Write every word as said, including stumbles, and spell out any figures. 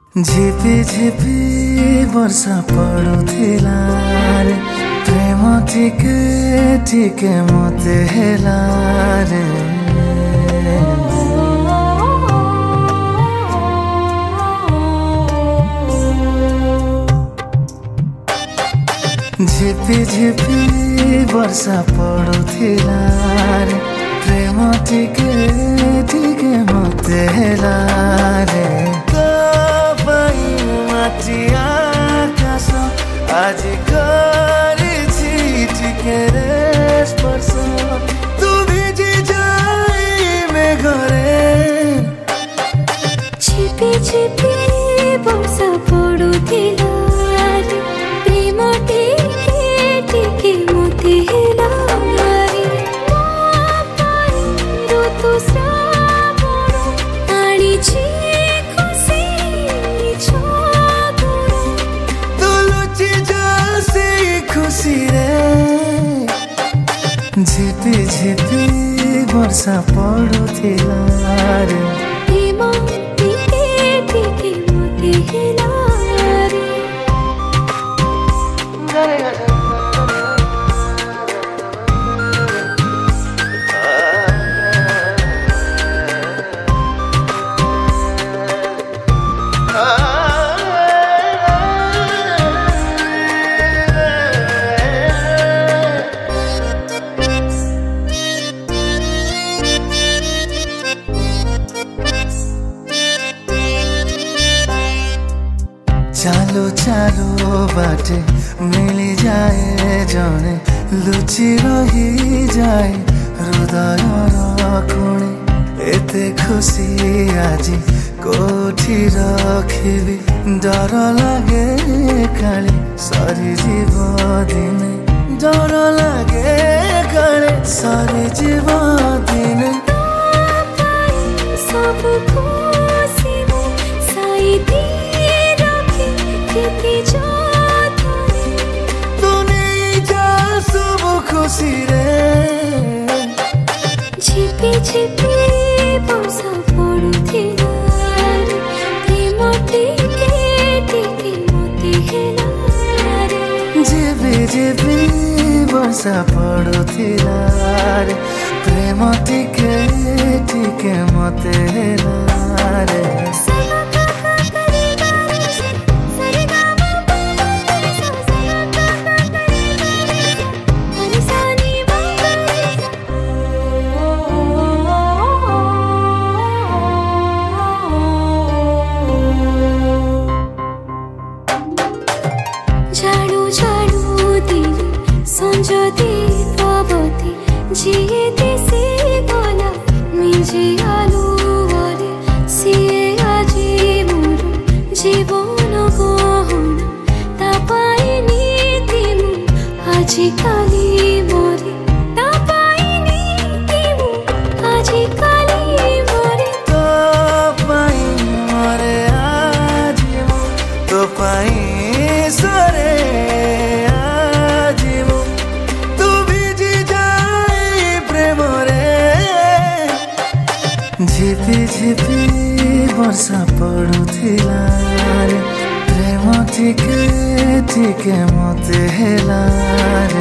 झिपी झिपी वर्षा पड़ुथिला रे प्रेम टिके टिके मते हेला रे। झिपी झिपी वर्षा पड़ुथिला रे प्रेम टिके टिके मते हेला रे। आकाश आज गरिछि टिके रे स्पर्श तू भिजी जाई मेघरे। झिपी झिपी वर्षा पड़ुथिला रे प्रेम टिके टिके मते हेला रे। ऋतु श्रावण आनिछि झिपी झिपी वर्षा पड़ुथिला रे प्रेम टिके टिके मते हेला रे। चालो चालो बाटे मिली जाए जने लुचि रही जाए हृदय कोणे। एते खुशी आजी कोठी रखिबी डर लागे काले सरी जीव दिने। डर लागे काले सरी जीव दिने। सब खुशी मो साइती खुशी रे। झिपी झिपी वर्षा पड़ुथिला रे प्रेम टिके टिके मते हेला रे। झिपी झिपी वर्षा पड़ुथिला रे प्रेम टिके टिके मते हेला रे। झाड़ू झाड़ू दिली संजती पवती जिए देसे गला मिजे आलू वरे सिए आजी मोर जीवन गहन ता पाई नीति मु आजी काली मोरे। ता पाई नीति मु आजी काली मोरे। तो पाई मोरे आजी मु तो पाई सरे आजी मु तू भिजी जाई प्रेम रे। झिपी झिपी वर्षा पड़ुथिला रे प्रेम टिके टिके मते हेला रे।